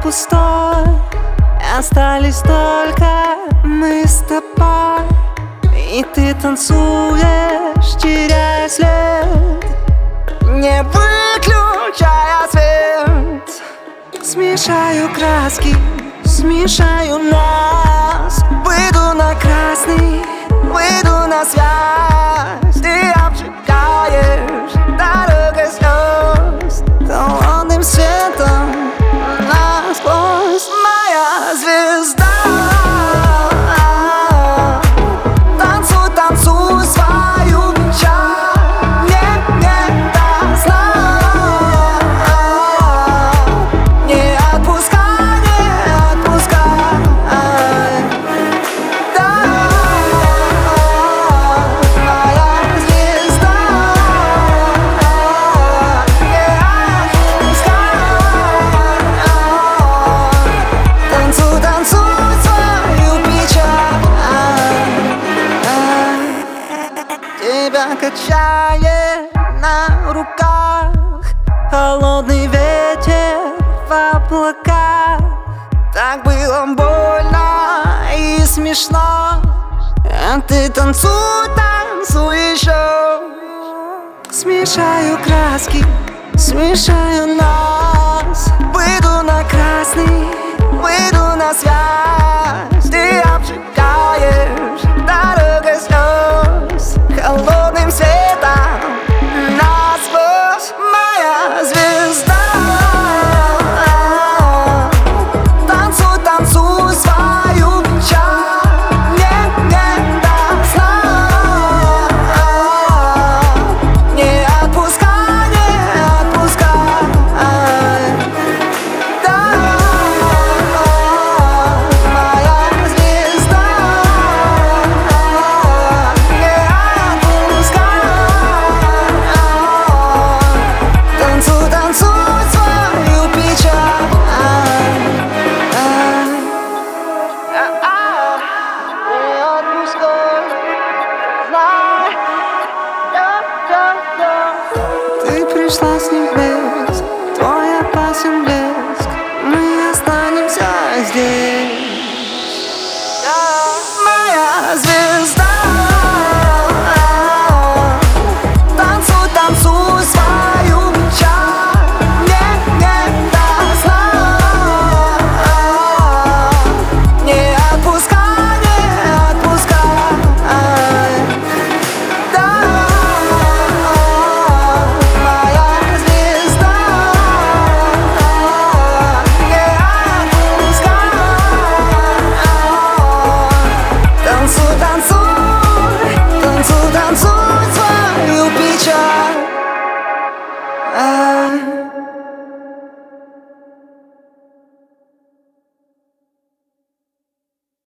пустой. Остались только мы с тобой. И ты танцуешь, теряя след, не выключая свет. Смешаю краски, смешаю нас. Выйду на красный, выйду на связь. Ты обжигаешь дорогой слез, холодным светом насквозь. Моя звезда, танцуй, танцуй свою печаль. Не до сна, не отпускай, не отпускай. Да, моя звезда, не отпускай. Танцуй, танцуй свою печаль. Тебя качает на руках холодный ветер в облаках. Так было больно и смешно, а ты танцуй, танцуй еще. Смешаю краски, смешаю нас. Выйду на красный, выйду на связь.